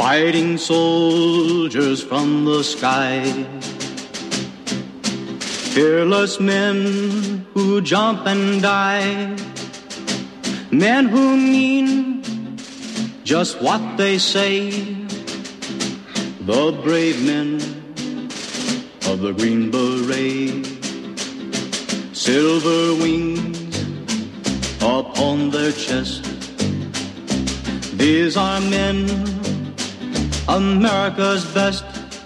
fighting soldiers from the sky. Fearless men who jump and die. Men who mean just what they say. The brave men of the Green Beret. Silver wings upon their chest. These are men, America's best.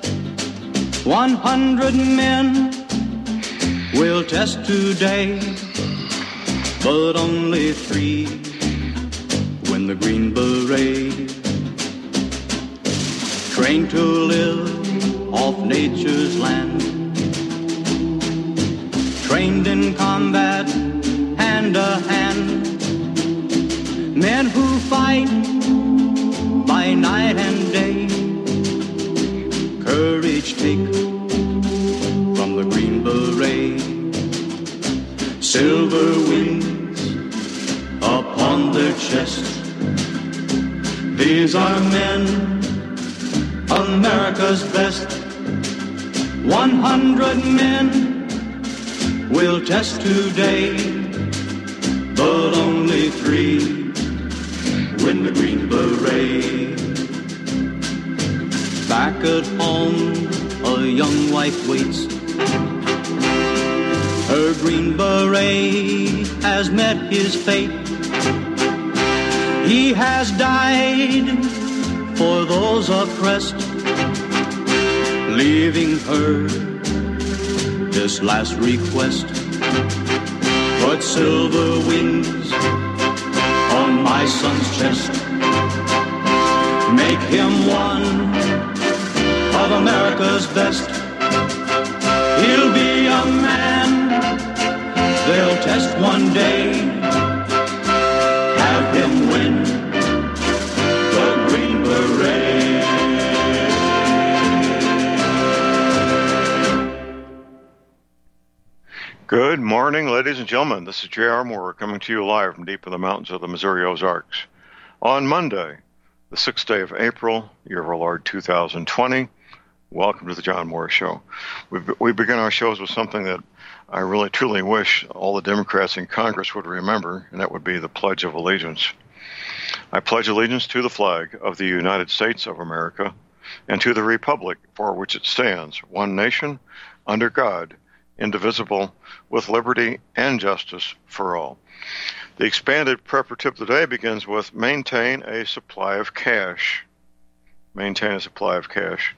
100 men will test today, but only 3 win the Green Beret. Trained to live off nature's land, trained in combat hand to hand. Men who fight by night and day, courage take from the Green Beret. Silver wings upon their chest. These are men, America's best. 100 men will test today, but only 3 win the Green Beret. Back at home, a young wife waits. Her Green Beret has met his fate. He has died for those oppressed, leaving her this last request. Put silver wings on my son's chest. Make him one of America's best. He'll be a man they'll test one day. Have him win the Green Beret. Good morning, ladies and gentlemen. This is J.R. Moore coming to you live from deep in the mountains of the Missouri Ozarks. On Monday, the 6th day of April, year of our Lord 2020, welcome to the John Moore Show. We begin our shows with something that I really truly wish all the Democrats in Congress would remember, and that would be the Pledge of Allegiance. I pledge allegiance to the flag of the United States of America and to the republic for which it stands, one nation, under God, indivisible, with liberty and justice for all. The expanded preparative today begins with maintain a supply of cash. Maintain a supply of cash.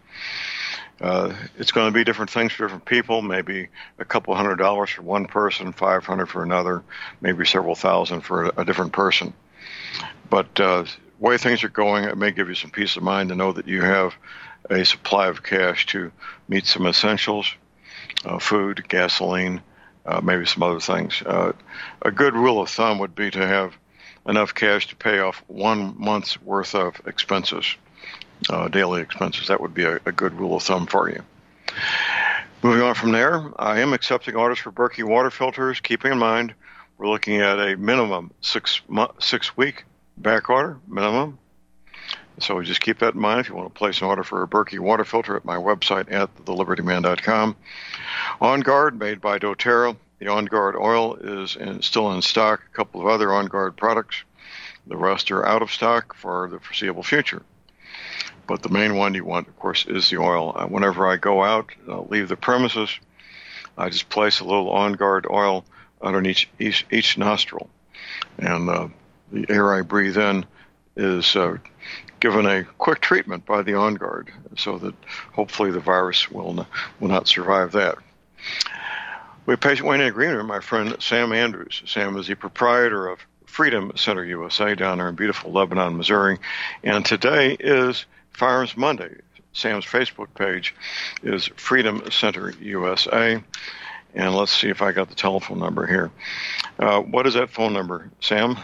It's going to be different things for different people, maybe a couple $100 for one person, $500 for another, maybe several thousand for a different person. But the way things are going, it may give you some peace of mind to know that you have a supply of cash to meet some essentials, food, gasoline, maybe some other things. A good rule of thumb would be to have enough cash to pay off 1 month's worth of expenses. Daily expenses. That would be a good rule of thumb for you. Moving on from there, I am accepting orders for Berkey water filters. Keeping in mind, we're looking at a minimum 6-week back order, minimum. So just keep that in mind if you want to place an order for a Berkey water filter at my website at thelibertyman.com. On Guard, made by doTERRA. The On Guard oil is still in stock. A couple of other On Guard products. The rest are out of stock for the foreseeable future. But the main one you want, of course, is the oil. Whenever I go out, leave the premises, I just place a little On Guard oil underneath each nostril. And the air I breathe in is given a quick treatment by the On Guard so that hopefully the virus will not survive that. We patient waiting agreement with my friend Sam Andrews. Sam is the proprietor of Freedom Center USA down there in beautiful Lebanon, Missouri. And today is Firearms Monday. Sam's Facebook page is Freedom Center USA. And let's see if I got the telephone number here. What is that phone number, Sam?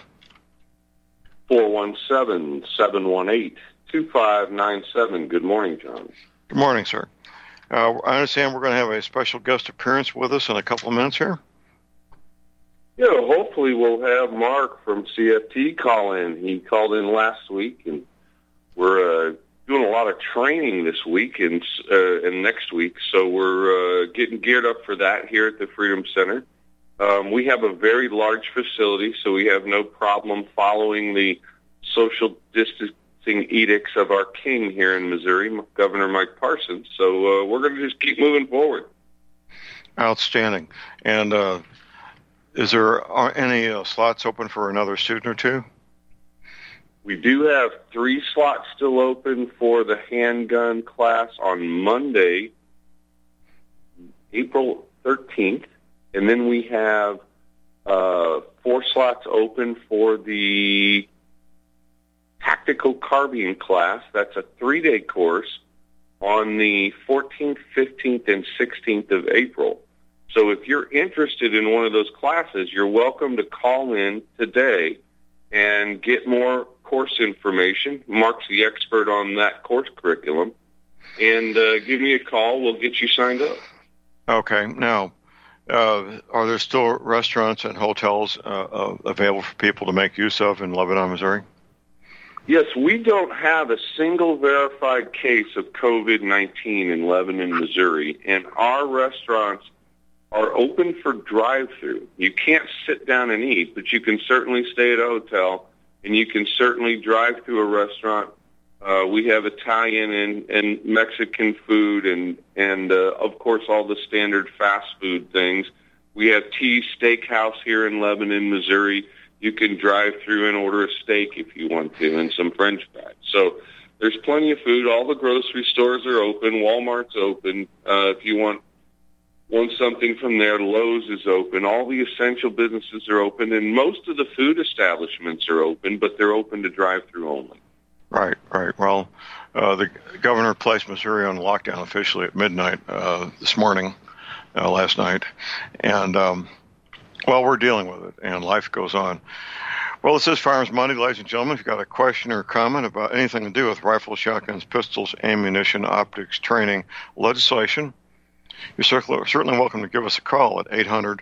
417-718-2597. Good morning, John. Good morning, sir. I understand we're going to have a special guest appearance with us in a couple of minutes here. Yeah, hopefully we'll have Mark from CFT call in. He called in last week, and we're doing a lot of training this week and next week, so we're getting geared up for that here at the Freedom Center. We have a very large facility, so we have no problem following the social distancing edicts of our king here in Missouri, Governor Mike Parsons. So we're going to just keep moving forward. Outstanding. And is there any slots open for another student or two? We do have 3 slots still open for the handgun class on Monday, April 13th. And then we have 4 slots open for the tactical carbine class. That's a 3-day course on the 14th, 15th, and 16th of April. So if you're interested in one of those classes, you're welcome to call in today and get more course information. Mark's the expert on that course curriculum. And give me a call. We'll get you signed up. Okay. Now, are there still restaurants and hotels available for people to make use of in Lebanon, Missouri? Yes, we don't have a single verified case of COVID-19 in Lebanon, Missouri, and our restaurants are open for drive-through. You can't sit down and eat, but you can certainly stay at a hotel, and you can certainly drive through a restaurant. We have Italian and Mexican food and of course, all the standard fast food things. We have T's Steakhouse here in Lebanon, Missouri. You can drive through and order a steak if you want to and some French fries. So there's plenty of food. All the grocery stores are open. Walmart's open. If you want something from there, Lowe's is open. All the essential businesses are open, and most of the food establishments are open, but they're open to drive-through only. Right. Well, the governor placed Missouri on lockdown officially at midnight this morning, last night, and well, we're dealing with it, and life goes on. Well, this is Firearms Monday, ladies and gentlemen. If you've got a question or comment about anything to do with rifles, shotguns, pistols, ammunition, optics, training, legislation, you're certainly welcome to give us a call at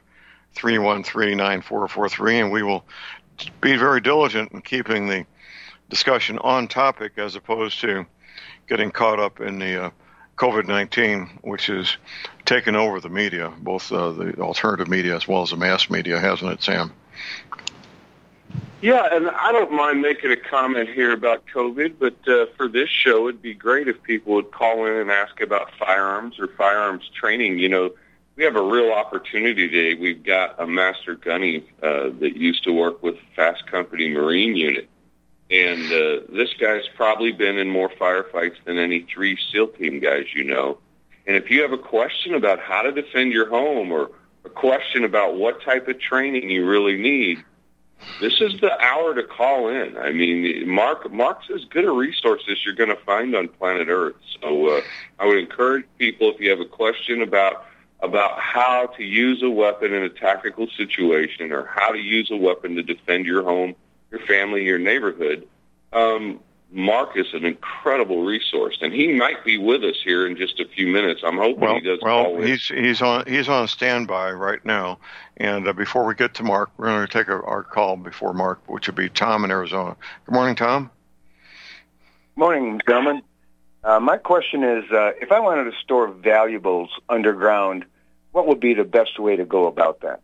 800-313-9443, and we will be very diligent in keeping the discussion on topic as opposed to getting caught up in the COVID-19, which is taken over the media, both the alternative media as well as the mass media, hasn't it, Sam? Yeah, and I don't mind making a comment here about COVID, but for this show, it'd be great if people would call in and ask about firearms or firearms training. You know, we have a real opportunity today. We've got a master gunny that used to work with Fast Company Marine Unit. And this guy's probably been in more firefights than any 3 SEAL team guys you know. And if you have a question about how to defend your home or a question about what type of training you really need, this is the hour to call in. I mean, Mark's as good a resource as you're going to find on planet Earth. So I would encourage people, if you have a question about how to use a weapon in a tactical situation or how to use a weapon to defend your home, your family, your neighborhood, Mark is an incredible resource, and he might be with us here in just a few minutes. I'm hoping he does. Well, he's on standby right now. And before we get to Mark, we're going to take our call before Mark, which would be Tom in Arizona. Good morning, Tom. Morning, gentlemen. My question is, if I wanted to store valuables underground, what would be the best way to go about that?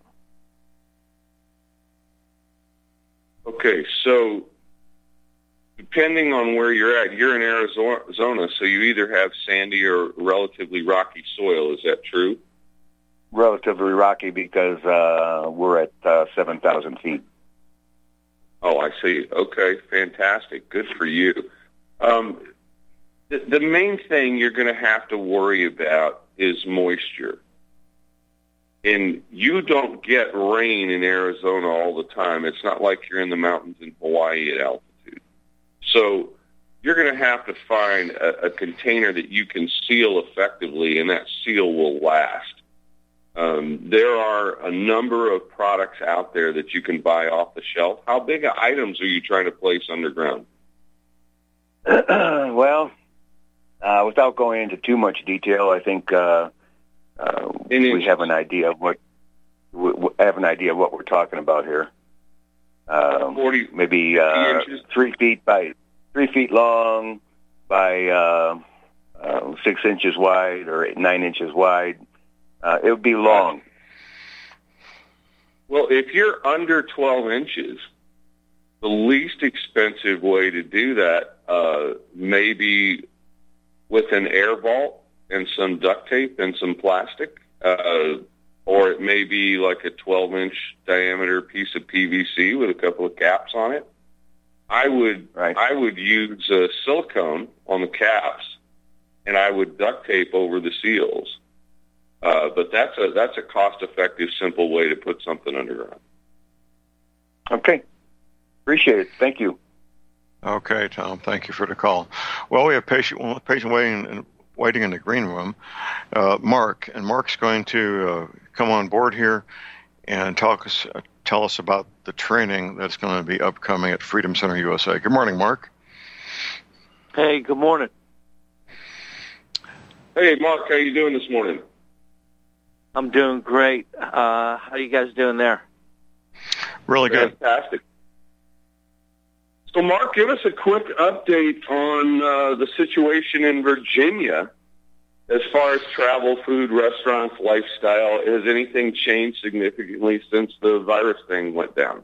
Okay, so depending on where you're at, you're in Arizona, so you either have sandy or relatively rocky soil. Is that true? Relatively rocky because we're at 7,000 feet. Oh, I see. Okay, fantastic. Good for you. The main thing you're going to have to worry about is moisture. And you don't get rain in Arizona all the time. It's not like you're in the mountains in Hawaii at altitude. So you're going to have to find a container that you can seal effectively, and that seal will last. There are a number of products out there that you can buy off the shelf. How big of items are you trying to place underground? Well, without going into too much detail, I think we have an idea of what we're talking about here. 40, maybe 50 inches. 3 feet by 3 feet long, by 6 inches wide or 9 inches wide. It would be long. Well, if you're under 12 inches, the least expensive way to do that may be with an air vault and some duct tape and some plastic, or it may be like a 12-inch diameter piece of PVC with a couple of caps on it. I would use silicone on the caps, and I would duct tape over the seals. But that's a cost-effective, simple way to put something underground. Okay. Appreciate it. Thank you. Okay, Tom. Thank you for the call. Well, we have patient waiting in the green room, Mark, and Mark's going to come on board here and tell us about the training that's going to be upcoming at Freedom Center USA. Good morning, Mark. Hey, good morning. Hey, Mark, how you doing this morning? I'm doing great. How are you guys doing there? Really good. Fantastic. So, Mark, give us a quick update on the situation in Virginia as far as travel, food, restaurants, lifestyle. Has anything changed significantly since the virus thing went down?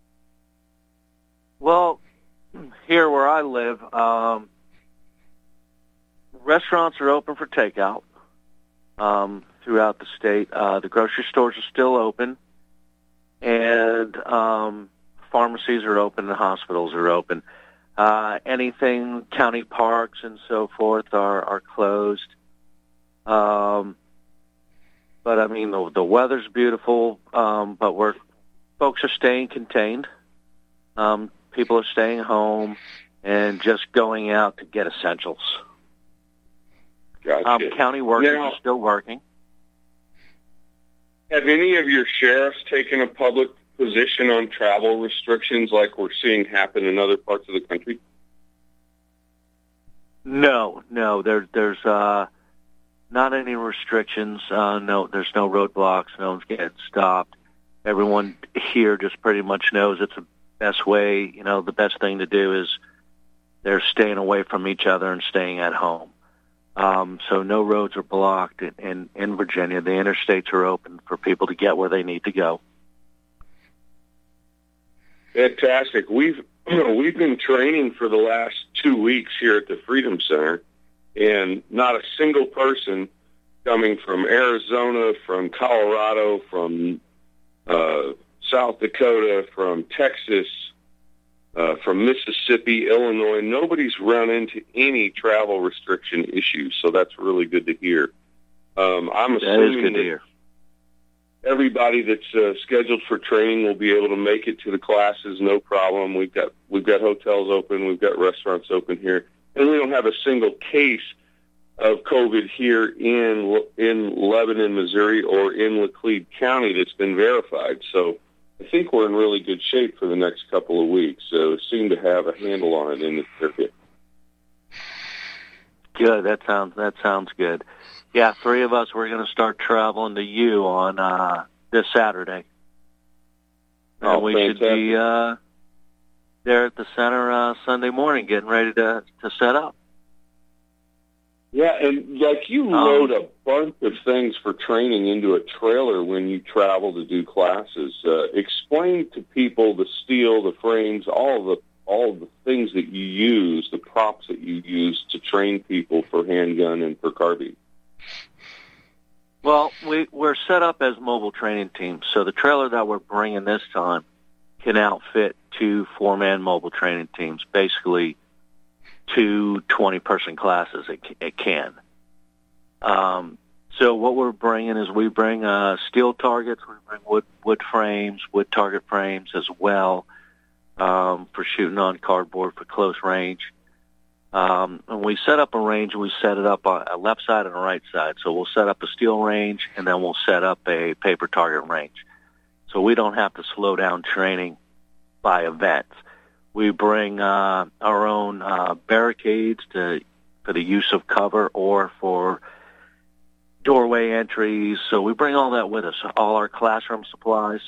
Well, here where I live, restaurants are open for takeout throughout the state. The grocery stores are still open, and pharmacies are open and hospitals are open. Anything, county parks and so forth are closed. But I mean, the weather's beautiful, but folks are staying contained. People are staying home and just going out to get essentials. Gotcha. County workers are still working. Have any of your sheriffs taken a public position on travel restrictions like we're seeing happen in other parts of the country? No. There's not any restrictions. No, there's no roadblocks. No one's getting stopped. Everyone here just pretty much knows it's the best way. The best thing to do is they're staying away from each other and staying at home. So no roads are blocked in Virginia. The interstates are open for people to get where they need to go. Fantastic. We've been training for the last 2 weeks here at the Freedom Center, and not a single person coming from Arizona, from Colorado, from South Dakota, from Texas, from Mississippi, Illinois, nobody's run into any travel restriction issues, so that's really good to hear. I'm assuming that is good to hear. Everybody that's scheduled for training will be able to make it to the classes, no problem. We've got hotels open, we've got restaurants open here, and we don't have a single case of COVID here in Lebanon, Missouri, or in Laclede County that's been verified. So I think we're in really good shape for the next couple of weeks. So seem to have a handle on it in the circuit. Good. That sounds good. Yeah, 3 of us, we're going to start traveling to you on this Saturday. And we fantastic. should be there at the center Sunday morning getting ready to set up. Yeah, and like you load a bunch of things for training into a trailer when you travel to do classes. Explain to people the steel, the frames, all of the things that you use, the props that you use to train people for handgun and for carbine. Well, we're set up as mobile training teams, so the trailer that we're bringing this time can outfit 2 4-man mobile training teams, basically 2 20-person classes. It can. So what we're bringing is we bring steel targets, we bring wood frames, wood target frames as well for shooting on cardboard for close range. And we set up a range, and we set it up on a left side and a right side. So we'll set up a steel range, and then we'll set up a paper target range. So we don't have to slow down training by events. We bring our own barricades for the use of cover or for doorway entries. So we bring all that with us. All our classroom supplies,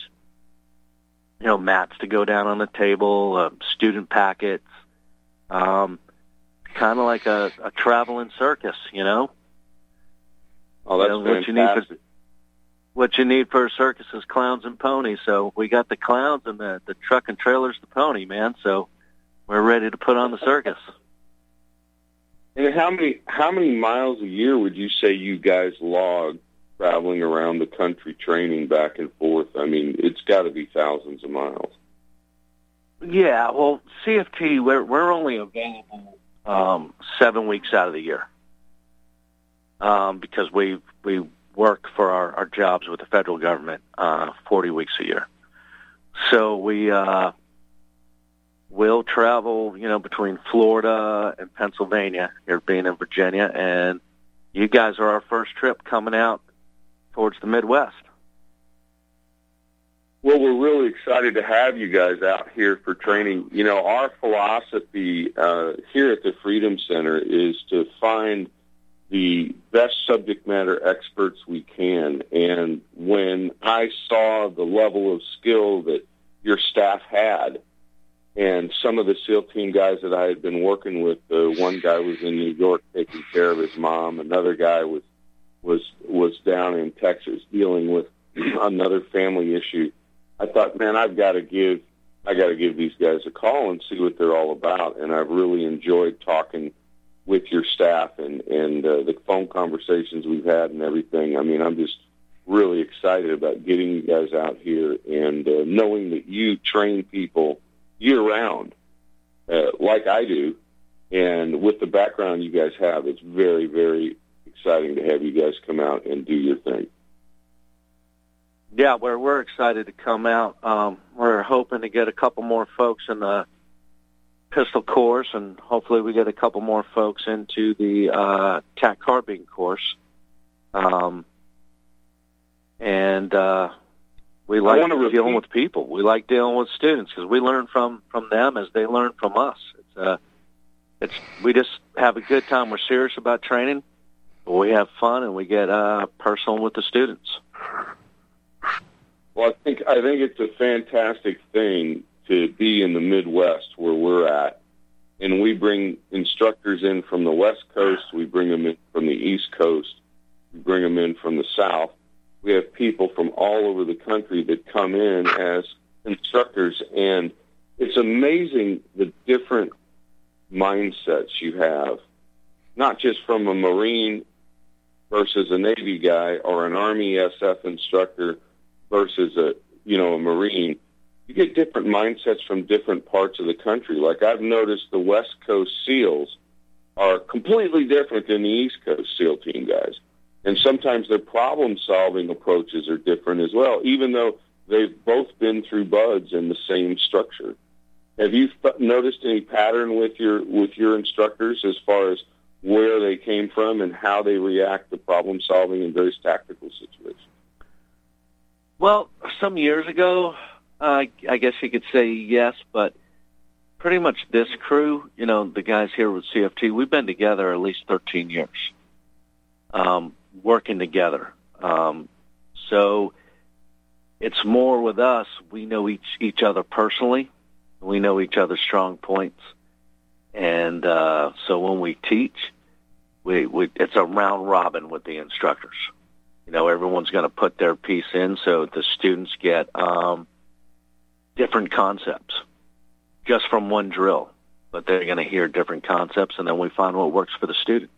mats to go down on the table, student packets, kind of like a traveling circus, you know. Oh, that's fantastic. What you need for a circus is clowns and ponies. So we got the clowns and the truck and trailer's the pony, man. So we're ready to put on the circus. And how many miles a year would you say you guys log traveling around the country, training back and forth? I mean, it's got to be thousands of miles. Yeah, well, CFT, we're only available 7 weeks out of the year because we work for our jobs with the federal government 40 weeks a year. So we'll travel, between Florida and Pennsylvania, here being in Virginia, and you guys are our first trip coming out towards the Midwest. Well, we're really excited to have you guys out here for training. Our philosophy here at the Freedom Center is to find the best subject matter experts we can. And when I saw the level of skill that your staff had, and some of the SEAL team guys that I had been working with, one guy was in New York taking care of his mom, another guy was down in Texas dealing with another family issue. I thought, man, I got to give these guys a call and see what they're all about. And I've really enjoyed talking with your staff and the phone conversations we've had and everything. I mean, I'm just really excited about getting you guys out here and knowing that you train people year-round, like I do, and with the background you guys have, it's very, very exciting to have you guys come out and do your thing. Yeah, we're excited to come out. We're hoping to get a couple more folks in the pistol course, and hopefully we get a couple more folks into the TAC carbine course. We like dealing with people. We like dealing with students because we learn from them as they learn from us. We just have a good time. We're serious about training, but we have fun and we get personal with the students. Well, I think it's a fantastic thing to be in the Midwest where we're at, and we bring instructors in from the West Coast. We bring them in from the East Coast. We bring them in from the South. We have people from all over the country that come in as instructors, and it's amazing the different mindsets you have, not just from a Marine versus a Navy guy or an Army SF instructor versus a Marine. You get different mindsets from different parts of the country. Like I've noticed the West Coast SEALs are completely different than the East Coast SEAL team guys. And sometimes their problem-solving approaches are different as well, even though they've both been through BUD/S in the same structure. Have you noticed any pattern with your instructors as far as where they came from and how they react to problem-solving in various tactical situations? Well, some years ago, I guess you could say yes, but pretty much this crew, the guys here with CFT, we've been together at least 13 years. Working together. So it's more with us. We know each other personally. We know each other's strong points. And so when we teach, it's a round robin with the instructors. Everyone's going to put their piece in so the students get different concepts just from one drill. But they're going to hear different concepts, and then we find what works for the student.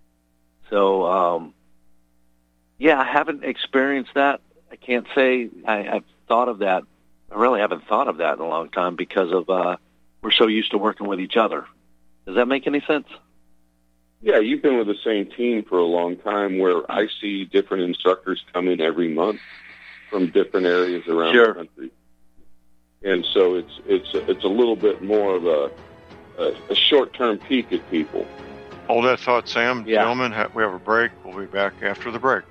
So, yeah, I haven't experienced that. I can't say I've thought of that. I really haven't thought of that in a long time because of we're so used to working with each other. Does that make any sense? Yeah, you've been with the same team for a long time where I see different instructors come in every month from different areas around the country. And so it's a little bit more of a short-term peek at people. Hold that thought, Sam. Yeah. Gentlemen, we have a break. We'll be back after the break.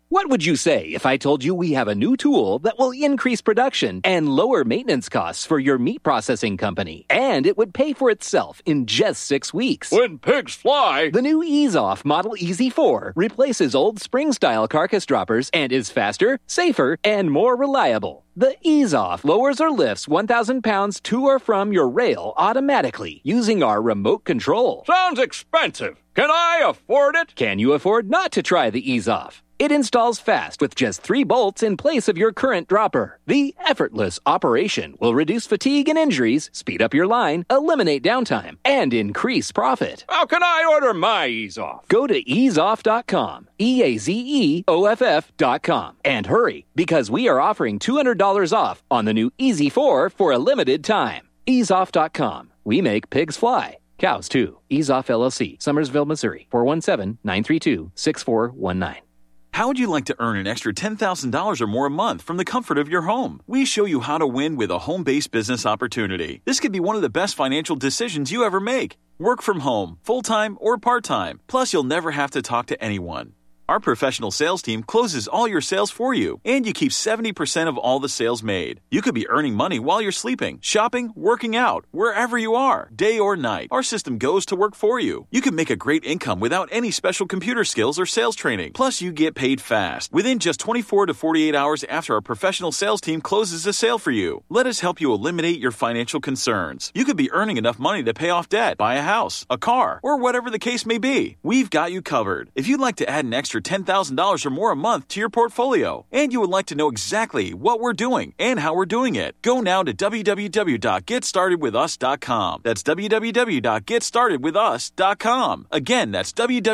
What would you say if I told you we have a new tool that will increase production and lower maintenance costs for your meat processing company? And it would pay for itself in just 6 weeks. When pigs fly! The new EaseOff Model EZ4 replaces old spring-style carcass droppers and is faster, safer, and more reliable. The EaseOff lowers or lifts 1,000 pounds to or from your rail automatically using our remote control. Sounds expensive. Can I afford it? Can you afford not to try the EaseOff? It installs fast with just 3 bolts in place of your current dropper. The effortless operation will reduce fatigue and injuries, speed up your line, eliminate downtime, and increase profit. How can I order my EaseOff? Go to easeoff.com, EAZEOFF.com, and hurry, because we are offering $200 off on the new EZ4 for a limited time. Easeoff.com. We make pigs fly. Cows, too. EaseOff LLC, Summersville, Missouri, 417-932-6419. How would you like to earn an extra $10,000 or more a month from the comfort of your home? We show you how to win with a home-based business opportunity. This could be one of the best financial decisions you ever make. Work from home, full-time or part-time. Plus, you'll never have to talk to anyone. Our professional sales team closes all your sales for you, and you keep 70% of all the sales made. You could be earning money while you're sleeping, shopping, working out, wherever you are, day or night. Our system goes to work for you. You can make a great income without any special computer skills or sales training. Plus, you get paid fast, within just 24 to 48 hours after our professional sales team closes a sale for you. Let us help you eliminate your financial concerns. You could be earning enough money to pay off debt, buy a house, a car, or whatever the case may be. We've got you covered. If you'd like to add an extra $10,000 or more a month to your portfolio, and you would like to know exactly what we're doing and how we're doing it, go now to www.getstartedwithus.com. That's www.getstartedwithus.com. Again, that's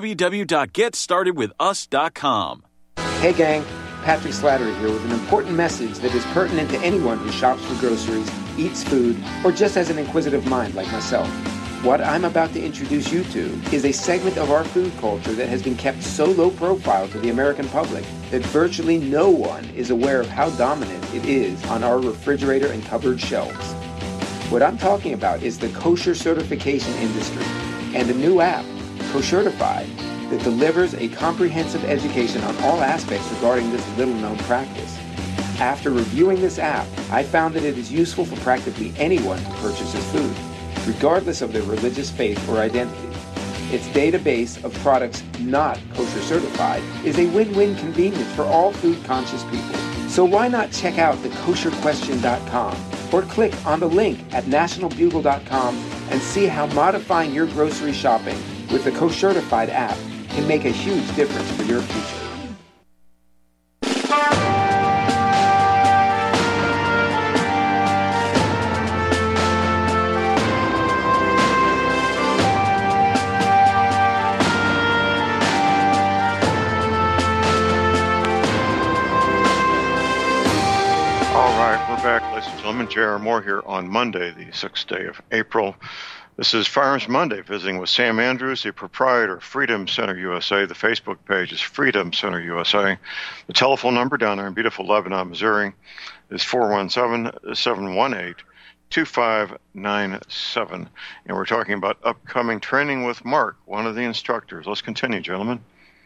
www.getstartedwithus.com. Hey gang, Patrick Slattery here with an important message that is pertinent to anyone who shops for groceries, eats food, or just has an inquisitive mind like myself. What I'm about to introduce you to is a segment of our food culture that has been kept so low profile to the American public that virtually no one is aware of how dominant it is on our refrigerator and cupboard shelves. What I'm talking about is the kosher certification industry and a new app, Koshertified, that delivers a comprehensive education on all aspects regarding this little-known practice. After reviewing this app, I found that it is useful for practically anyone who purchases food, regardless of their religious faith or identity. Its database of products not kosher certified is a win-win convenience for all food-conscious people. So why not check out thekosherquestion.com or click on the link at nationalbugle.com and see how modifying your grocery shopping with the Koshertified app can make a huge difference for your future. Back, ladies and gentlemen. J.R. Moore here on Monday, the 6th day of April. This is Firearms Monday, visiting with Sam Andrews, the proprietor of Freedom Center USA. The Facebook page is Freedom Center USA. The telephone number down there in beautiful Lebanon, Missouri is 417-718-2597. And we're talking about upcoming training with Mark, one of the instructors. Let's continue, gentlemen.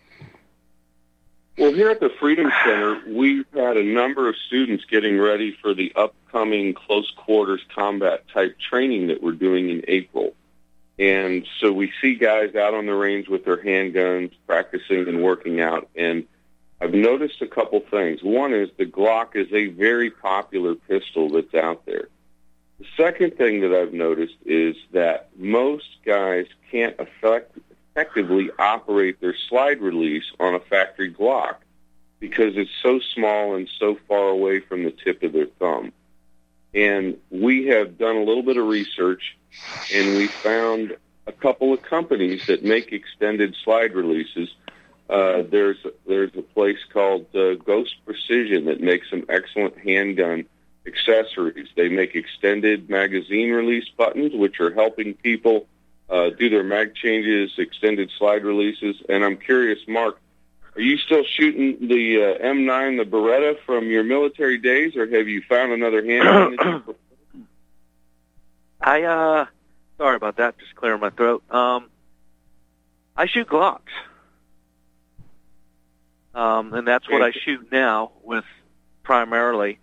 Well, here at the Freedom Center, we've had a number of students getting ready for the upcoming close quarters combat type training that we're doing in April. And so we see guys out on the range with their handguns, practicing and working out. And I've noticed a couple things. One is the Glock is a very popular pistol that's out there. The second thing that I've noticed is that most guys can't effectively operate their slide release on a factory Glock because it's so small and so far away from the tip of their thumb. And we have done a little bit of research, and we found a couple of companies that make extended slide releases. There's a place called Ghost Precision that makes some excellent handgun accessories. They make extended magazine release buttons, which are helping people do their mag changes, extended slide releases. And I'm curious, Mark, are you still shooting the M9, the Beretta from your military days, or have you found another handgun that you prefer? Sorry about that, just clearing my throat. I shoot Glocks. And that's what I shoot now with primarily.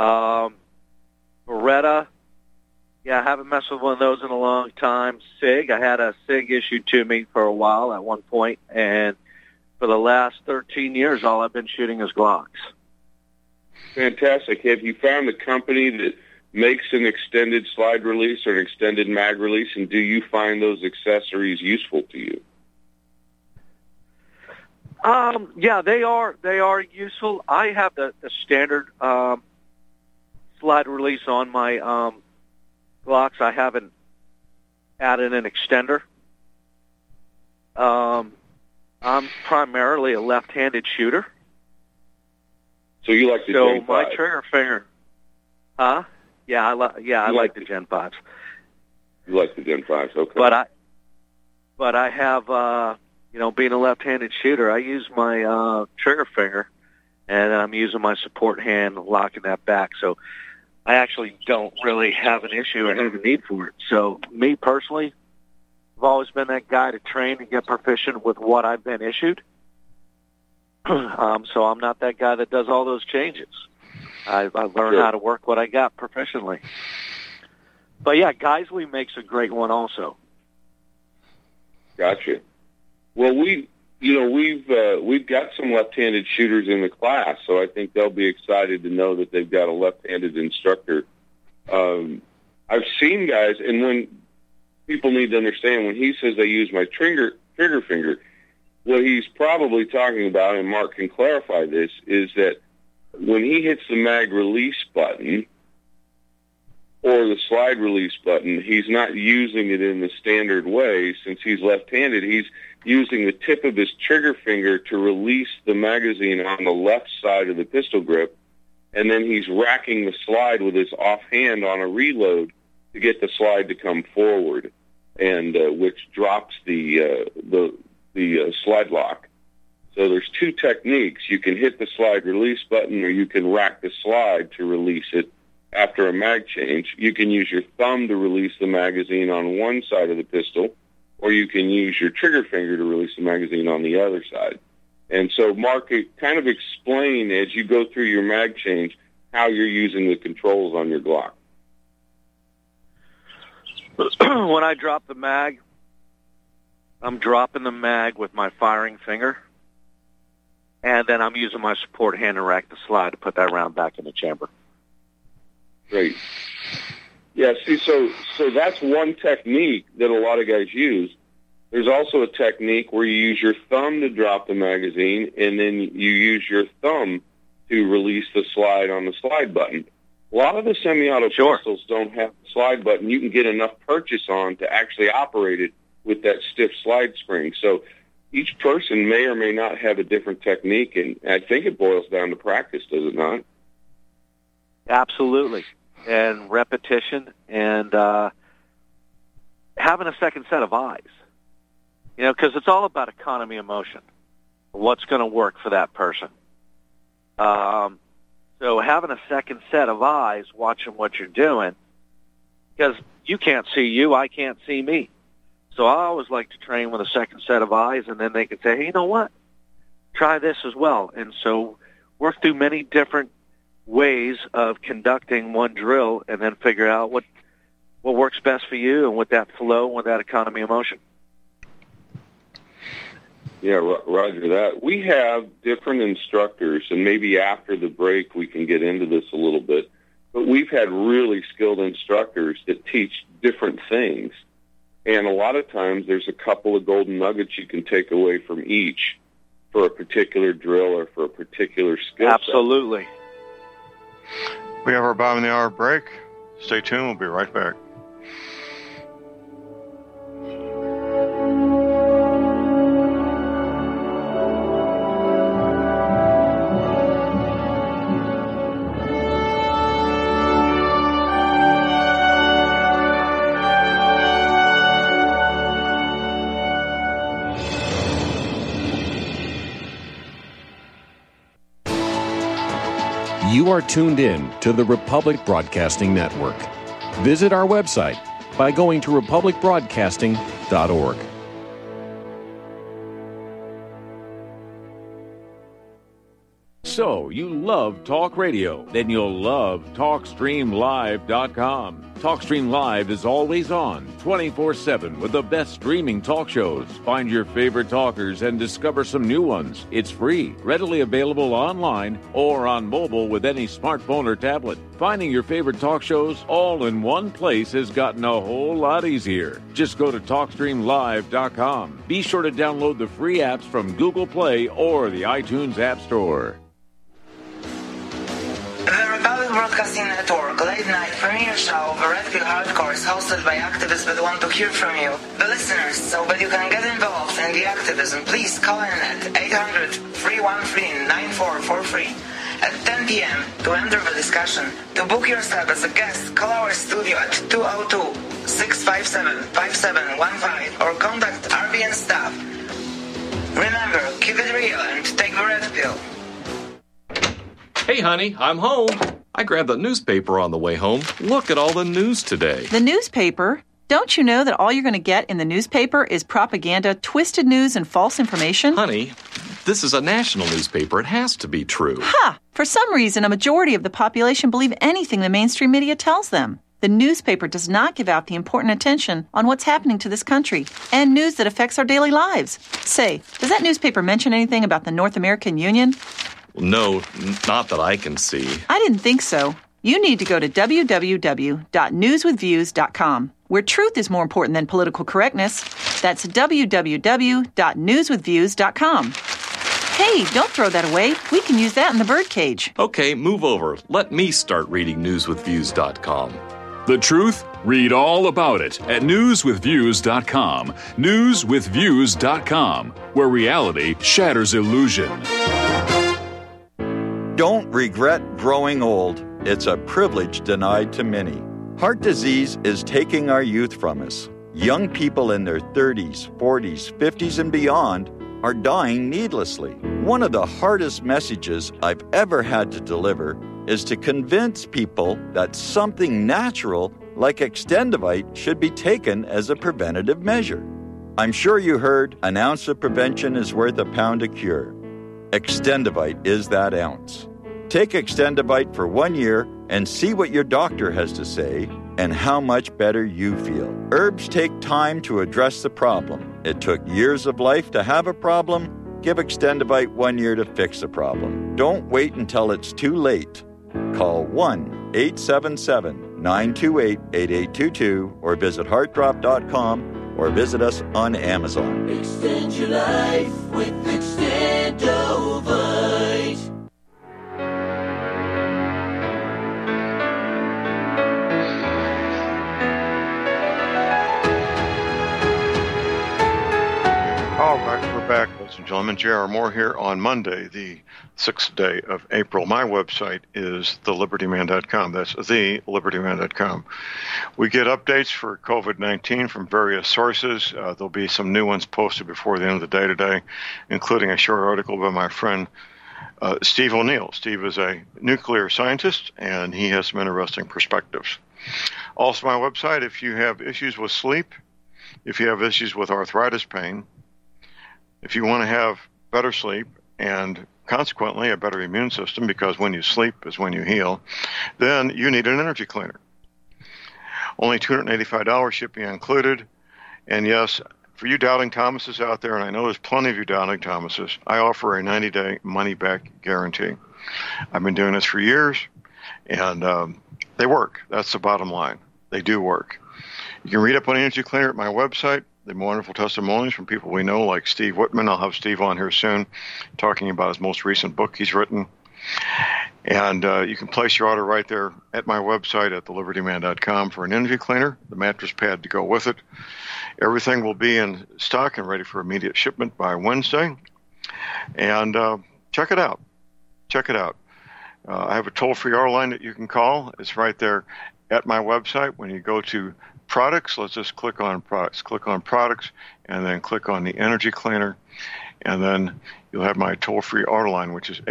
Beretta, yeah, I haven't messed with one of those in a long time. SIG, I had a SIG issued to me for a while at one point, and for the last 13 years, all I've been shooting is Glocks. Fantastic. Have you found the company that makes an extended slide release or an extended mag release, and do you find those accessories useful to you? Yeah, they are useful. I have the standard slide release on my Glocks. I haven't added an extender. I'm primarily a left-handed shooter. So you like the Gen 5? So my trigger finger, huh? Yeah, I like the Gen 5s. You like the Gen 5s, okay. But I have, being a left-handed shooter, I use my trigger finger, and I'm using my support hand, locking that back. So I actually don't really have an issue or have a need for it. So me personally, I've always been that guy to train and get proficient with what I've been issued. So I'm not that guy that does all those changes. I've learned how to work what I got proficiently. But yeah, Geisley makes a great one also. Gotcha. Well, we've got some left-handed shooters in the class, so I think they'll be excited to know that they've got a left-handed instructor. I've seen guys, and when people need to understand, when he says I use my trigger finger, what he's probably talking about, and Mark can clarify this, is that when he hits the mag release button or the slide release button, he's not using it in the standard way. Since he's left-handed, he's using the tip of his trigger finger to release the magazine on the left side of the pistol grip, and then he's racking the slide with his offhand on a reload to get the slide to come forward, and which drops the slide lock. So there's two techniques. You can hit the slide release button, or you can rack the slide to release it after a mag change. You can use your thumb to release the magazine on one side of the pistol, or you can use your trigger finger to release the magazine on the other side. And so, Mark, kind of explain as you go through your mag change how you're using the controls on your Glock. When I drop the mag, I'm dropping the mag with my firing finger, and then I'm using my support hand to rack the slide to put that round back in the chamber. Great. Yeah, see, so that's one technique that a lot of guys use. There's also a technique where you use your thumb to drop the magazine, and then you use your thumb to release the slide on the slide button. A lot of the semi-auto pistols don't have the slide button. You can get enough purchase on to actually operate it with that stiff slide spring. So each person may or may not have a different technique, and I think it boils down to practice, does it not? Absolutely. And repetition and having a second set of eyes. Because it's all about economy of motion. What's going to work for that person? So having a second set of eyes, watching what you're doing, because you can't see you, I can't see me. So I always like to train with a second set of eyes, and then they can say, hey, you know what? Try this as well. And so work through many different ways of conducting one drill and then figure out what works best for you and with that flow, with that economy of motion. Yeah, roger that. We have different instructors, and maybe after the break we can get into this a little bit, but we've had really skilled instructors that teach different things. And a lot of times there's a couple of golden nuggets you can take away from each for a particular drill or for a particular skill set. Absolutely. We have our bottom of the hour break. Stay tuned. We'll be right back. You are tuned in to the Republic Broadcasting Network. Visit our website by going to republicbroadcasting.org. So, you love talk radio? Then you'll love TalkStreamLive.com. TalkStream Live is always on, 24/7, with the best streaming talk shows. Find your favorite talkers and discover some new ones. It's free, readily available online or on mobile with any smartphone or tablet. Finding your favorite talk shows all in one place has gotten a whole lot easier. Just go to TalkStreamLive.com. Be sure to download the free apps from Google Play or the iTunes App Store. The Republic Broadcasting Network late night premiere show of Red Pill Hardcore is hosted by activists that want to hear from you, the listeners. So that you can get involved in the activism, please call in at 800-313-9443 at 10 p.m. to enter the discussion. To book yourself as a guest, call our studio at 202-657-5715 or contact RBN staff. Remember, keep it real and take the Red Pill. Hey, honey, I'm home. I grabbed the newspaper on the way home. Look at all the news today. The newspaper? Don't you know that all you're going to get in the newspaper is propaganda, twisted news, and false information? Honey, this is a national newspaper. It has to be true. Ha! For some reason, a majority of the population believe anything the mainstream media tells them. The newspaper does not give out the important attention on what's happening to this country and news that affects our daily lives. Say, does that newspaper mention anything about the North American Union? No, not that I can see. I didn't think so. You need to go to www.newswithviews.com, where truth is more important than political correctness. That's www.newswithviews.com. Hey, don't throw that away. We can use that in the birdcage. Okay, move over. Let me start reading newswithviews.com. The truth? Read all about it at newswithviews.com. Newswithviews.com, where reality shatters illusion. Don't regret growing old. It's a privilege denied to many. Heart disease is taking our youth from us. Young people in their 30s, 40s, 50s, and beyond are dying needlessly. One of the hardest messages I've ever had to deliver is to convince people that something natural like Extendivite should be taken as a preventative measure. I'm sure you heard an ounce of prevention is worth a pound of cure. Extendivite is that ounce. Take Extendivite for 1 year and see what your doctor has to say and how much better you feel. Herbs take time to address the problem. It took years of life to have a problem. Give Extendivite 1 year to fix the problem. Don't wait until it's too late. Call 1-877-928-8822 or visit heartdrop.com or visit us on Amazon. Extend your life with Extendovite. All right, we're back, ladies and gentlemen. J.R. Moore here on Monday, the 6th day of April. My website is thelibertyman.com. That's thelibertyman.com. We get updates for COVID-19 from various sources. There'll be some new ones posted before the end of the day today, including a short article by my friend Steve O'Neill. Steve is a nuclear scientist, and he has some interesting perspectives. Also, my website, if you have issues with sleep, if you have issues with arthritis pain, if you want to have better sleep and consequently a better immune system, because when you sleep is when you heal, then you need an energy cleaner. Only $285 shipping included. And yes, for you doubting Thomases out there, and I know there's plenty of you doubting Thomases, I offer a 90-day money-back guarantee. I've been doing this for years, and they work. That's the bottom line. They do work. You can read up on energy cleaner at my website. The wonderful testimonies from people we know, like Steve Whitman. I'll have Steve on here soon talking about his most recent book he's written. And you can place your order right there at my website at thelibertyman.com for an energy cleaner, the mattress pad to go with it. Everything will be in stock and ready for immediate shipment by Wednesday. And check it out. Check it out. I have a toll-free order line that you can call. It's right there at my website. When you go to products, let's just click on products. Click on products, and then click on the energy cleaner, and then you'll have my toll-free order line, which is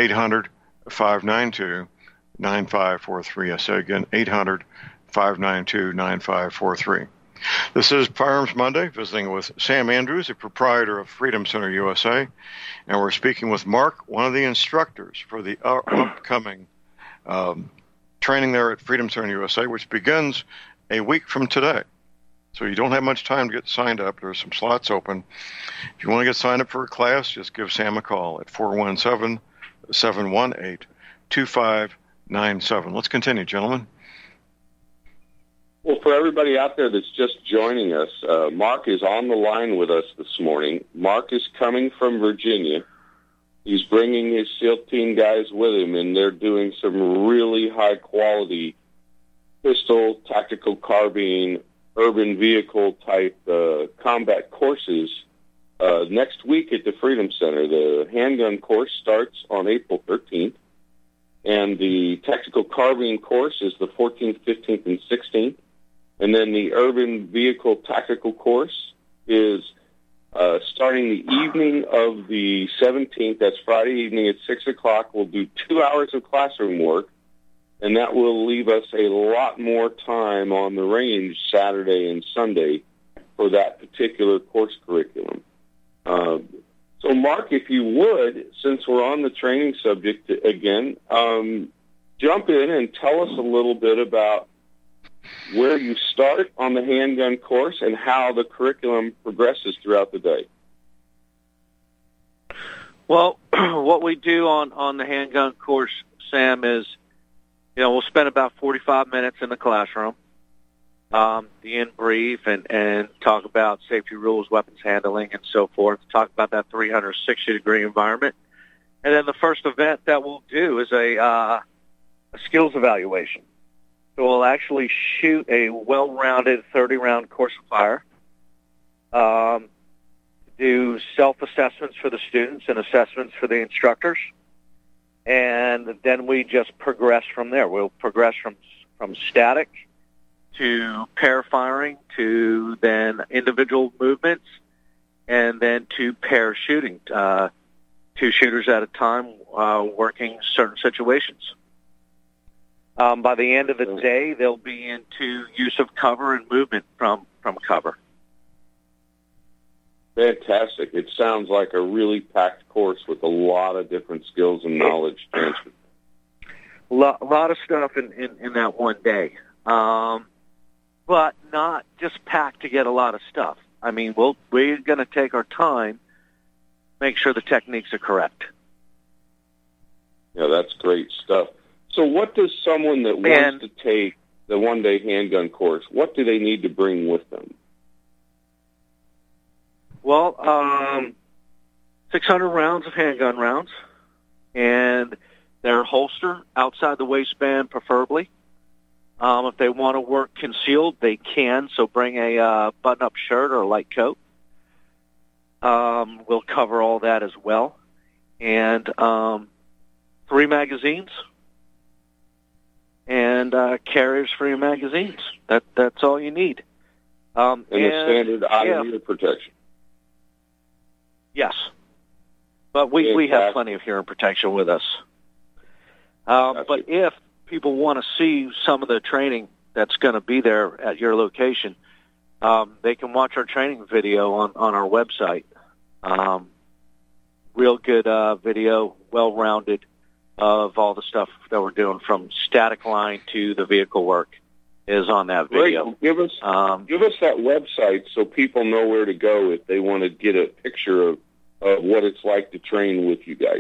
800-592-9543. I say again, 800-592-9543. This is Firearms Monday, visiting with Sam Andrews, the proprietor of Freedom Center USA, and we're speaking with Mark, one of the instructors for the upcoming training there at Freedom Center USA, which begins a week from today. So you don't have much time to get signed up. There's some slots open. If you want to get signed up for a class, just give Sam a call at 417-718-2597. Let's continue, gentlemen. Well, for everybody out there that's just joining us, Mark is on the line with us this morning. Mark is coming from Virginia. He's bringing his SEAL team guys with him, and they're doing some really high-quality pistol, tactical carbine, urban vehicle-type combat courses next week at the Freedom Center. The handgun course starts on April 13th, and the tactical carbine course is the 14th, 15th, and 16th. And then the urban vehicle tactical course is starting the evening of the 17th. That's Friday evening at 6 o'clock. We'll do 2 hours of classroom work, and that will leave us a lot more time on the range Saturday and Sunday for that particular course curriculum. So, Mark, if you would, since we're on the training subject again, jump in and tell us a little bit about where you start on the handgun course and how the curriculum progresses throughout the day. Well, what we do on the handgun course, Sam, is, we'll spend about 45 minutes in the classroom, the in brief, and talk about safety rules, weapons handling, and so forth, talk about that 360-degree environment. And then the first event that we'll do is a skills evaluation. So we'll actually shoot a well-rounded 30-round course of fire, do self-assessments for the students and assessments for the instructors, and then we just progress from there. We'll progress from static to pair firing to then individual movements and then to pair shooting, 2 shooters at a time working certain situations. By the end of the day, they'll be into use of cover and movement from cover. Fantastic. It sounds like a really packed course with a lot of different skills and knowledge transfer. A lot of stuff in that one day. But not just packed to get a lot of stuff. I mean, we're going to take our time, make sure the techniques are correct. Yeah, that's great stuff. So what does someone that wants to take the one-day handgun course, what do they need to bring with them? Well, 600 rounds of handgun rounds, and their holster outside the waistband preferably. If they want to work concealed, they can, so bring a button-up shirt or a light coat. We'll cover all that as well. And 3 magazines. And carriers for your magazines. That's all you need. And the standard eye-ear protection. Yes. But we have plenty of hearing protection with us. But if people want to see some of the training that's going to be there at your location, they can watch our training video on our website. Real good video, well-rounded, of all the stuff that we're doing from static line to the vehicle work is on that video. Great. Give us that website so people know where to go if they want to get a picture of what it's like to train with you guys.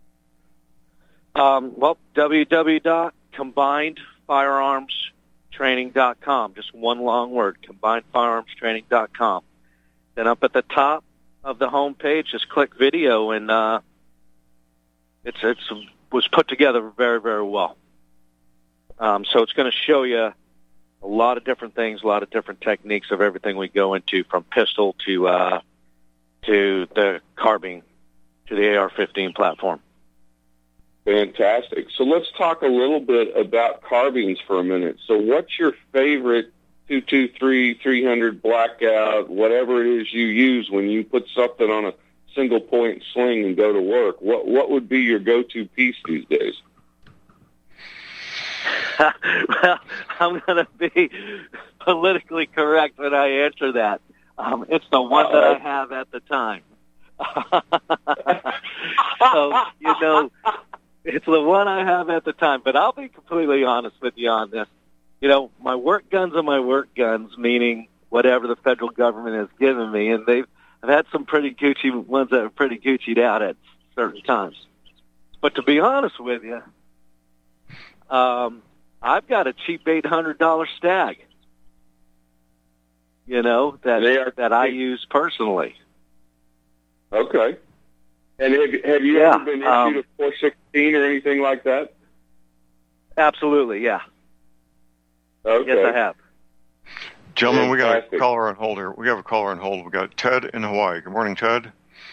www.combinedfirearmstraining.com. Just one long word, combinedfirearmstraining.com. Then up at the top of the home page, just click video, and it was put together very, very well. So it's going to show you a lot of different things, a lot of different techniques of everything we go into, from pistol to the carbine to the AR-15 platform. Fantastic. So let's talk a little bit about carbines for a minute. So what's your favorite 223, 300 blackout, whatever it is you use when you put something on a single point sling and go to work? What would be your go-to piece these days? Well, I'm going to be politically correct when I answer that. It's the one that I have at the time. So, it's the one I have at the time. But I'll be completely honest with you on this. My work guns are my work guns, meaning whatever the federal government has given me. And I've had some pretty Gucci ones that are pretty Gucci'd out at certain times. But to be honest with you, I've got a cheap $800 Stag, that I use personally. Okay. And have you ever been issued a 416 or anything like that? Absolutely, yeah. Okay. Yes, I have. Gentlemen, we got a caller on hold here. We have a caller on hold. We got Ted in Hawaii. Good morning, Ted.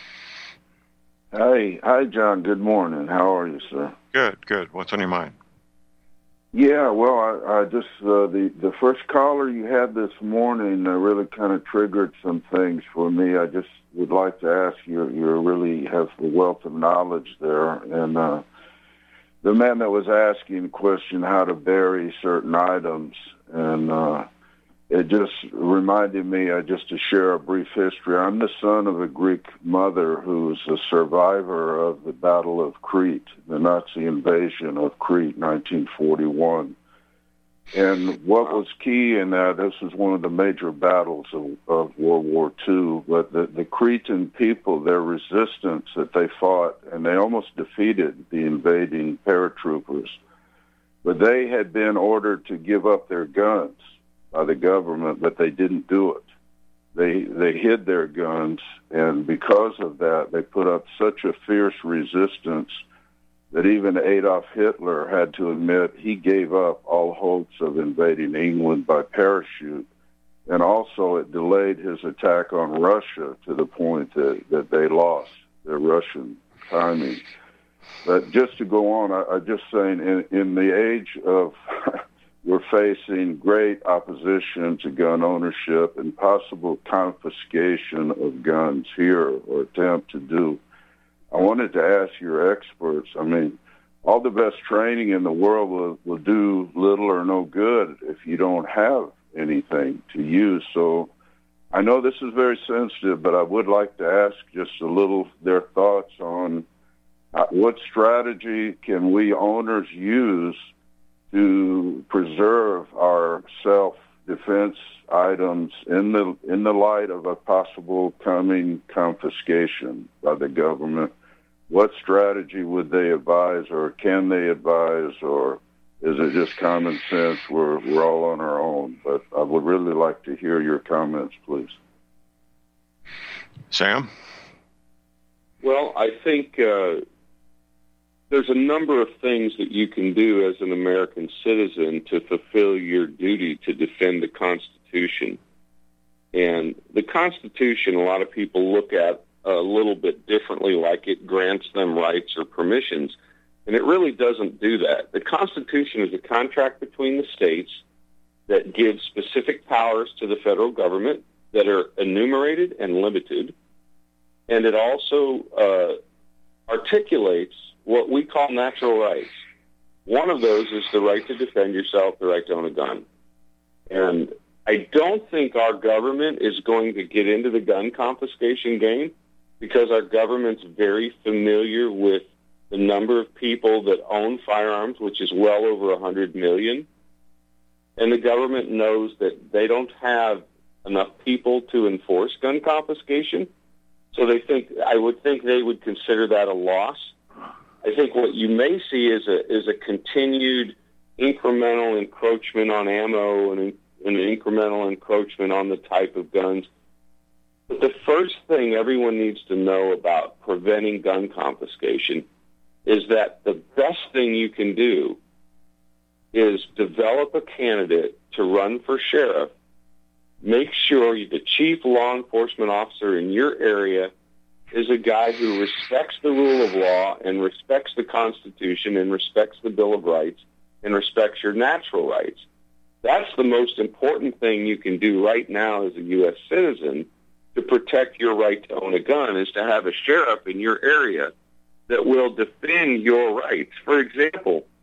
Hi, John. Good morning. How are you, sir? Good. What's on your mind? Yeah, well, I just the first caller you had this morning really kind of triggered some things for me. I just would like to ask you really have a wealth of knowledge there, and the man that was asking the question how to bury certain items, and it just reminded me just to share a brief history. I'm the son of a Greek mother who's a survivor of the Battle of Crete, the Nazi invasion of Crete, 1941. And what was key in that, this was one of the major battles of World War II, but the Cretan people, their resistance that they fought, and they almost defeated the invading paratroopers, but they had been ordered to give up their guns by the government, but they didn't do it. They hid their guns, and because of that, they put up such a fierce resistance that even Adolf Hitler had to admit he gave up all hopes of invading England by parachute, and also it delayed his attack on Russia to the point that they lost their Russian timing. But just to go on, I'm just saying, in the age of we're facing great opposition to gun ownership and possible confiscation of guns here, or attempt to do. I wanted to ask your experts, all the best training in the world will do little or no good if you don't have anything to use. So I know this is very sensitive, but I would like to ask just a little their thoughts on what strategy can we owners use to preserve our self-defense items in the light of a possible coming confiscation by the government. What strategy would they advise, or can they advise, or is it just common sense? We're all on our own. But I would really like to hear your comments, please. Sam? Well, I think there's a number of things that you can do as an American citizen to fulfill your duty to defend the Constitution. And the Constitution, a lot of people look at a little bit differently, like it grants them rights or permissions. And it really doesn't do that. The Constitution is a contract between the states that gives specific powers to the federal government that are enumerated and limited. And it also articulates what we call natural rights. One of those is the right to defend yourself, the right to own a gun. And I don't think our government is going to get into the gun confiscation game, because our government's very familiar with the number of people that own firearms, which is well over 100 million. And the government knows that they don't have enough people to enforce gun confiscation. So I would think they would consider that a loss. I think what you may see is a continued incremental encroachment on ammo and an incremental encroachment on the type of guns. But the first thing everyone needs to know about preventing gun confiscation is that the best thing you can do is develop a candidate to run for sheriff. Make sure the chief law enforcement officer in your area is a guy who respects the rule of law and respects the Constitution and respects the Bill of Rights and respects your natural rights. That's the most important thing you can do right now as a U.S. citizen to protect your right to own a gun, is to have a sheriff in your area that will defend your rights. For example,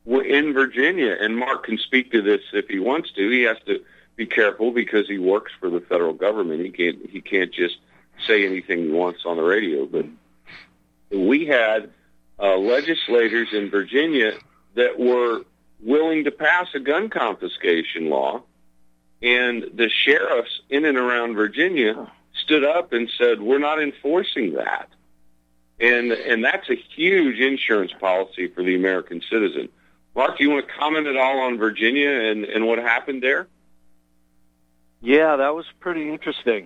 in Virginia, and Mark can speak to this if he wants to. He has to be careful because he works for the federal government. He can't just say anything he wants on the radio. But we had legislators in Virginia that were willing to pass a gun confiscation law, and the sheriffs in and around Virginia stood up and said, we're not enforcing that. And that's a huge insurance policy for the American citizen. Mark, do you want to comment at all on Virginia and what happened there? Yeah, that was pretty interesting.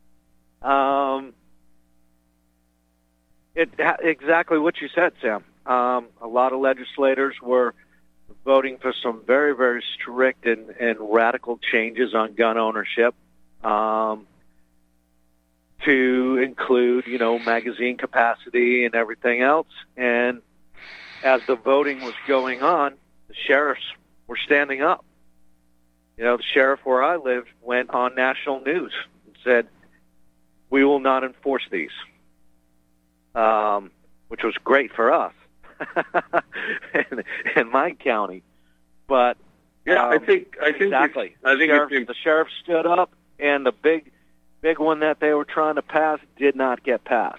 Exactly what you said, Sam. A lot of legislators were voting for some very, very strict and radical changes on gun ownership, to include, magazine capacity and everything else. And as the voting was going on, the sheriffs were standing up. The sheriff where I lived went on national news and said, we will not enforce these, which was great for us in my county. But yeah, I think exactly. The sheriff stood up, and the big one that they were trying to pass did not get passed.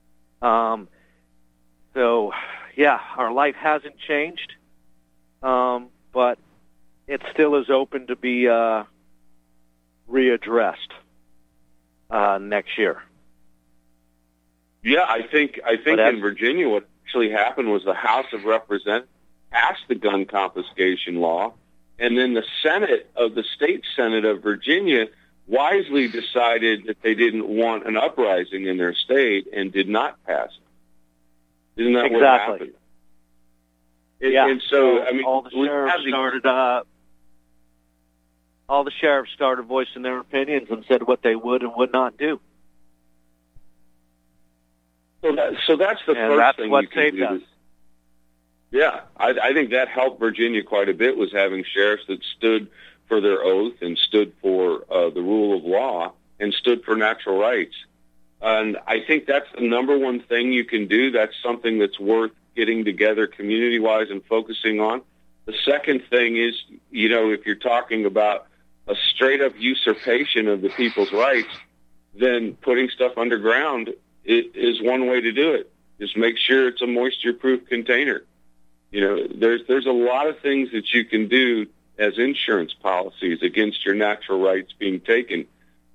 So, yeah, our life hasn't changed, but it still is open to be readdressed next year. Yeah, I think in Virginia what actually happened was the House of Representatives passed the gun confiscation law, and then the state Senate of Virginia wisely decided that they didn't want an uprising in their state and did not pass it. Isn't that what happened? Yeah. And so, all the sheriffs started voicing their opinions and said what they would and would not do. So that's the first thing you can do. Yeah, I think that helped Virginia quite a bit, was having sheriffs that stood for their oath and stood for the rule of law and stood for natural rights. And I think that's the number one thing you can do. That's something that's worth getting together community-wise and focusing on. The second thing is, if you're talking about a straight-up usurpation of the people's rights, then putting stuff underground is one way to do it. Just make sure it's a moisture-proof container. There's a lot of things that you can do as insurance policies against your natural rights being taken.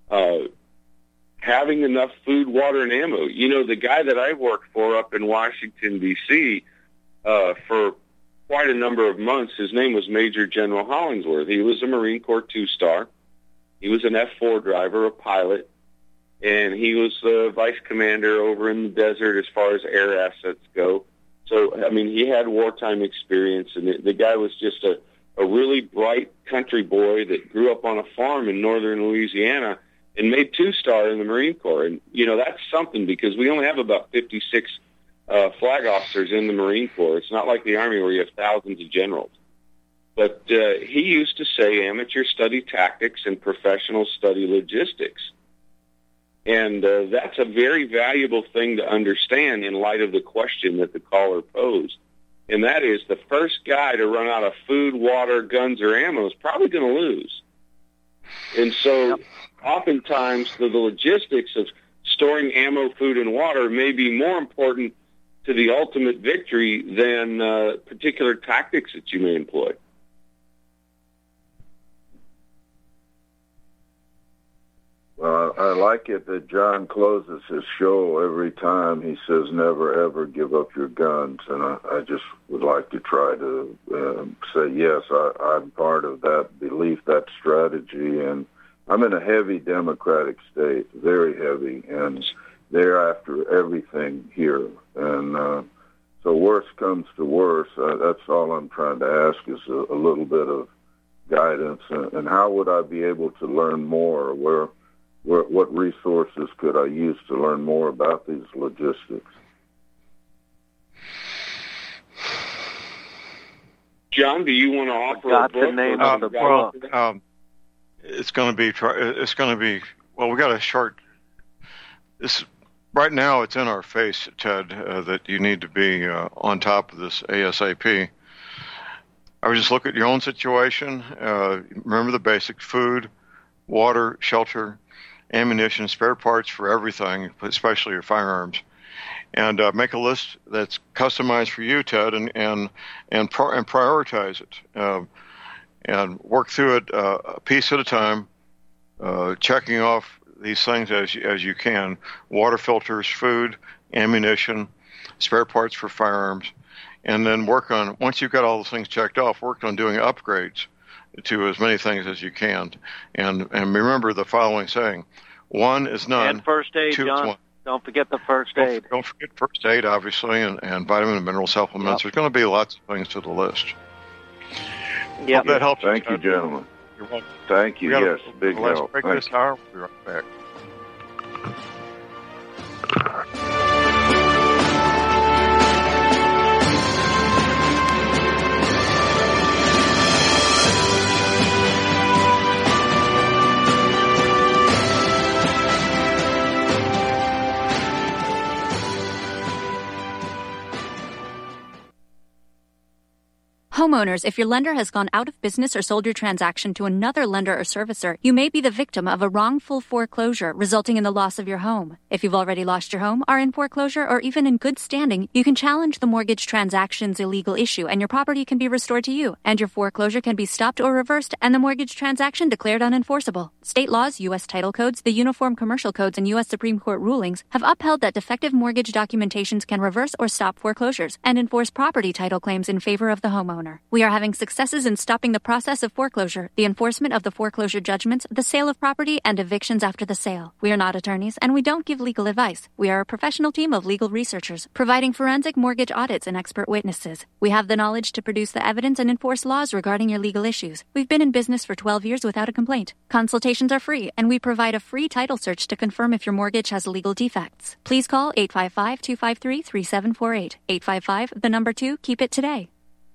Having enough food, water, and ammo. The guy that I worked for up in Washington, D.C., for quite a number of months, his name was Major General Hollingsworth. He was a Marine Corps 2-star. He was an F-4 driver, a pilot, and he was the vice commander over in the desert as far as air assets go. So, he had wartime experience, and the guy was just a really bright country boy that grew up on a farm in northern Louisiana and made 2-star in the Marine Corps. And, that's something, because we only have about 56 flag officers in the Marine Corps. It's not like the Army where you have thousands of generals. But he used to say amateur study tactics and professional study logistics. And that's a very valuable thing to understand in light of the question that the caller posed. And that is, the first guy to run out of food, water, guns, or ammo is probably going to lose. And so oftentimes the logistics of storing ammo, food, and water may be more important to the ultimate victory than particular tactics that you may employ. Well, I like it that John closes his show every time. He says, never, ever give up your guns. And I just would like to try to say, yes, I'm part of that belief, that strategy. And I'm in a heavy Democratic state, very heavy, and they're after everything here. And so worse comes to worse. That's all I'm trying to ask is a little bit of guidance. And how would I be able to learn more? What resources could I use to learn more about these logistics? John, do you want to offer a book? The name of the book. It's going to be. Well, we got a short. This right now, it's in our face, Ted, that you need to be on top of this ASAP. I would just look at your own situation. Remember the basics: food, water, shelter, ammunition, spare parts for everything, especially your firearms. And make a list that's customized for you, Ted, and prioritize it. And work through it a piece at a time, checking off these things as you can: water filters, food, ammunition, spare parts for firearms, and then work on, once you've got all those things checked off, work on doing upgrades to as many things as you can. And remember the following saying: one is none. And first aid, two John. is one. Don't forget the first aid. Don't forget first aid, obviously, and vitamin and mineral supplements. There's going to be lots of things to the list. Yeah, Hope that helps. Thank you, gentlemen. You're welcome. Thank you. Yes, big let's help. break Thank this you. hour. We'll be right back. Homeowners, if your lender has gone out of business or sold your transaction to another lender or servicer, you may be the victim of a wrongful foreclosure resulting in the loss of your home. If you've already lost your home, are in foreclosure, or even in good standing, you can challenge the mortgage transaction's illegal issue and your property can be restored to you, and your foreclosure can be stopped or reversed and the mortgage transaction declared unenforceable. State laws, U.S. title codes, the Uniform Commercial Codes, and U.S. Supreme Court rulings have upheld that defective mortgage documentations can reverse or stop foreclosures and enforce property title claims in favor of the homeowner. We are having successes in stopping the process of foreclosure, the enforcement of the foreclosure judgments, the sale of property, and evictions after the sale. We are not attorneys, and we don't give legal advice. We are a professional team of legal researchers, providing forensic mortgage audits and expert witnesses. We have the knowledge to produce the evidence and enforce laws regarding your legal issues. We've been in business for 12 years without a complaint. Consultations are free, and we provide a free title search to confirm if your mortgage has legal defects. Please call 855-253-3748. 855, keep it today.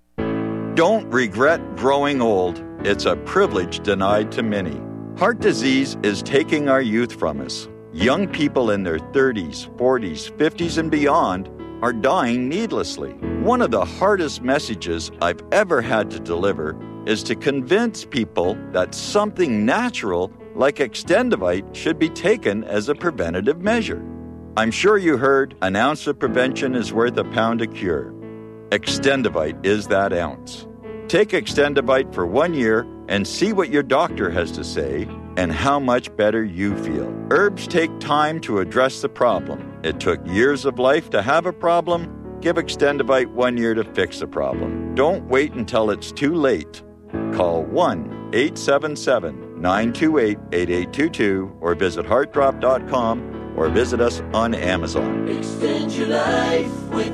Don't regret growing old. It's a privilege denied to many. Heart disease is taking our youth from us. Young people in their 30s, 40s, 50s, and beyond are dying needlessly. One of the hardest messages I've ever had to deliver is to convince people that something natural like Extendivite should be taken as a preventative measure. I'm sure you heard an ounce of prevention is worth a pound of cure. Extendivite is that ounce. Take Extendivite for 1 year and see what your doctor has to say and how much better you feel. Herbs take time to address the problem. It took years of life to have a problem. Give Extendivite 1 year to fix the problem. Don't wait until it's too late. Call 1-877-928-8822 or visit heartdrop.com or visit us on Amazon. Extend your life with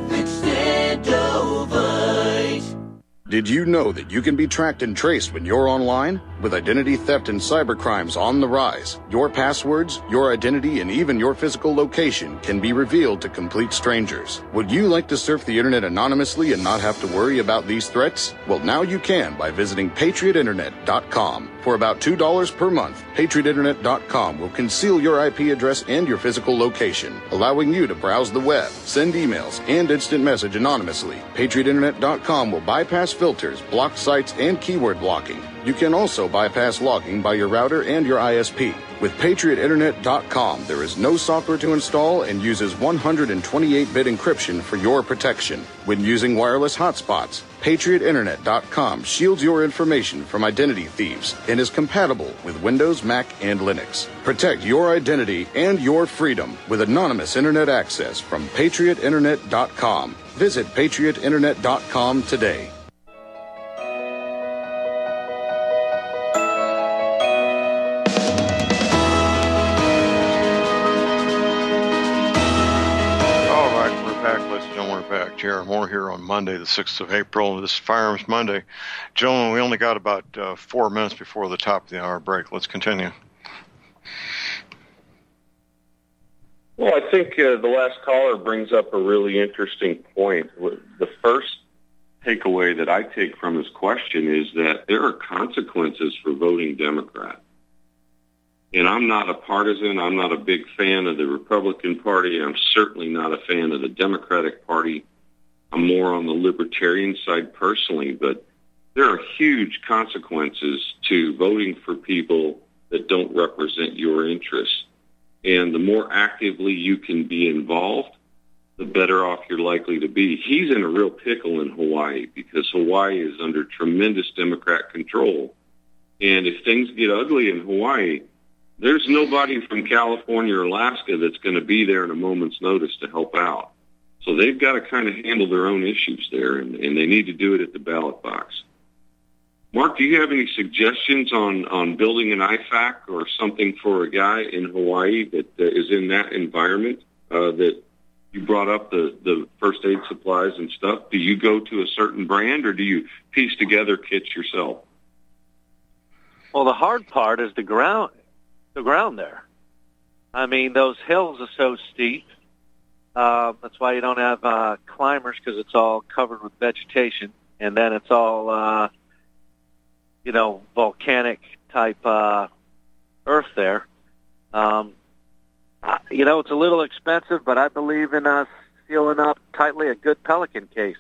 Extendovite. Did you know that you can be tracked and traced when you're online? With identity theft and cybercrimes on the rise, your passwords, your identity, and even your physical location can be revealed to complete strangers. Would you like to surf the internet anonymously and not have to worry about these threats? Well, now you can by visiting PatriotInternet.com. For about $2 per month, PatriotInternet.com will conceal your IP address and your physical location, allowing you to browse the web, send emails, and instant message anonymously. PatriotInternet.com will bypass filters, block sites, and keyword blocking. You can also bypass logging by your router and your ISP. With PatriotInternet.com, there is no software to install and uses 128-bit encryption for your protection. When using wireless hotspots, PatriotInternet.com shields your information from identity thieves and is compatible with Windows, Mac, and Linux. Protect your identity and your freedom with anonymous internet access from PatriotInternet.com. Visit PatriotInternet.com today. J.R. Moore here on Monday, the 6th of April. This is Firearms Monday. Gentlemen, we only got about 4 minutes before the top of the hour break. Let's continue. Well, I think the last caller brings up a really interesting point. The first takeaway that I take from his question is that there are consequences for voting Democrat. And I'm not a partisan. I'm not a big fan of the Republican Party. I'm certainly not a fan of the Democratic Party. I'm more on the libertarian side personally, but there are huge consequences to voting for people that don't represent your interests. And the more actively you can be involved, the better off you're likely to be. He's in a real pickle in Hawaii because Hawaii is under tremendous Democrat control. And if things get ugly in Hawaii, there's nobody from California or Alaska that's going to be there in a moment's notice to help out. So they've got to kind of handle their own issues there, and they need to do it at the ballot box. Mark, do you have any suggestions on building an IFAC or something for a guy in Hawaii that is in that environment that you brought up the first aid supplies and stuff? Do you go to a certain brand, or do you piece together kits yourself? Well, the hard part is the ground there. I mean, those hills are so steep. That's why you don't have climbers, because it's all covered with vegetation, and then it's all volcanic type earth there. It's a little expensive, but I believe in us sealing up tightly a good Pelican case.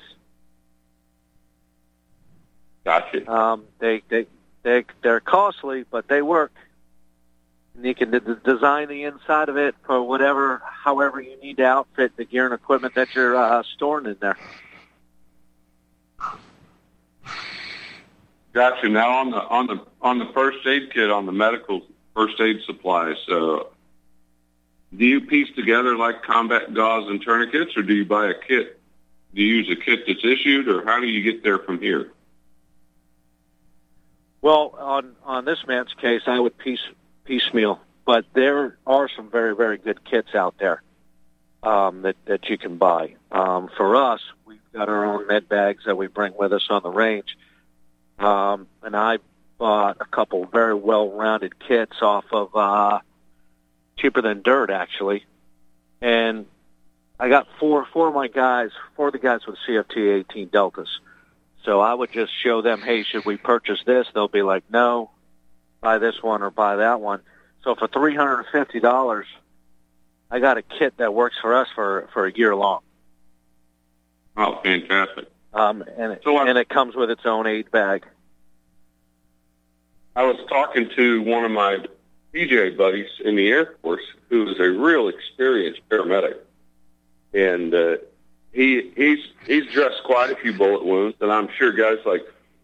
Gotcha. They're costly, but they work. And you can design the inside of it for however you need to outfit the gear and equipment that you're storing in there. Gotcha. Now on the first aid kit, on the medical first aid supplies, do you piece together like combat gauze and tourniquets, or do you buy a kit? Do you use a kit that's issued, or how do you get there from here? Well, on this man's case, I would piecemeal, but there are some very, very good kits out there that you can buy. For us, we've got our own med bags that we bring with us on the range. And I bought a couple very well-rounded kits off of Cheaper Than Dirt, actually. And I got four of the guys with CFT 18 Deltas. So I would just show them, hey, should we purchase this? They'll be like, no, buy this one or buy that one. So for $350, I got a kit that works for us for a year long. Oh, fantastic. And it comes with its own aid bag. I was talking to one of my PJ buddies in the Air Force who is a real experienced paramedic. And he's dressed quite a few bullet wounds, and I'm sure guys like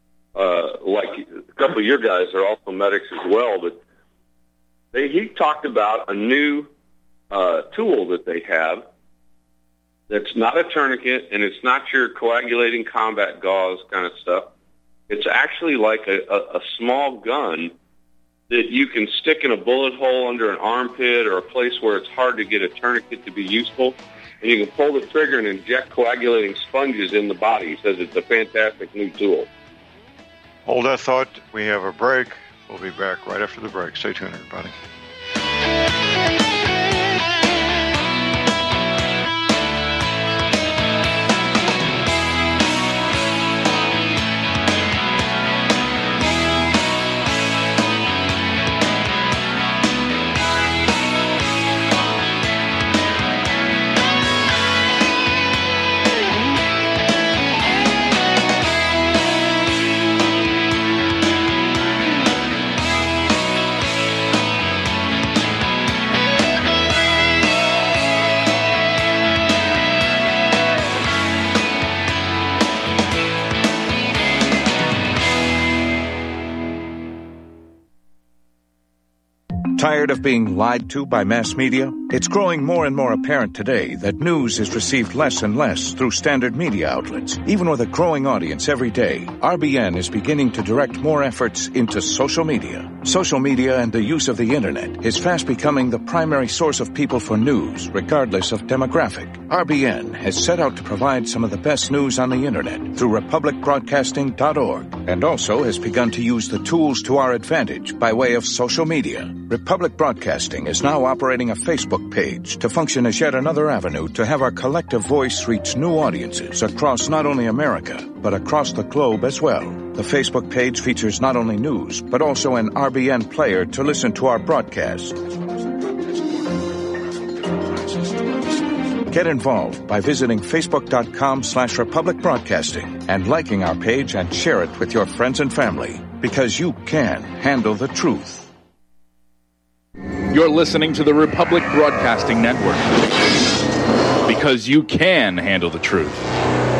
a couple of your guys are also medics as well. But he talked about a new tool that they have that's not a tourniquet, and it's not your coagulating combat gauze kind of stuff. It's actually like a small gun that you can stick in a bullet hole under an armpit or a place where it's hard to get a tourniquet to be useful. And you can pull the trigger and inject coagulating sponges in the body. He says it's a fantastic new tool. Hold that thought. We have a break. We'll be back right after the break. Stay tuned, everybody. Tired of being lied to by mass media? It's growing more and more apparent today that news is received less and less through standard media outlets. Even with a growing audience every day, RBN is beginning to direct more efforts into social media. Social media and the use of the internet is fast becoming the primary source of people for news, regardless of demographic. RBN has set out to provide some of the best news on the internet through republicbroadcasting.org, and also has begun to use the tools to our advantage by way of social media. Republic Broadcasting is now operating a Facebook page to function as yet another avenue to have our collective voice reach new audiences across not only America, but across the globe as well. The Facebook page features not only news, but also an RBN player to listen to our broadcast. Get involved by visiting facebook.com/Republic Broadcasting and liking our page and share it with your friends and family, because you can handle the truth. You're listening to the Republic Broadcasting Network, because you can handle the truth.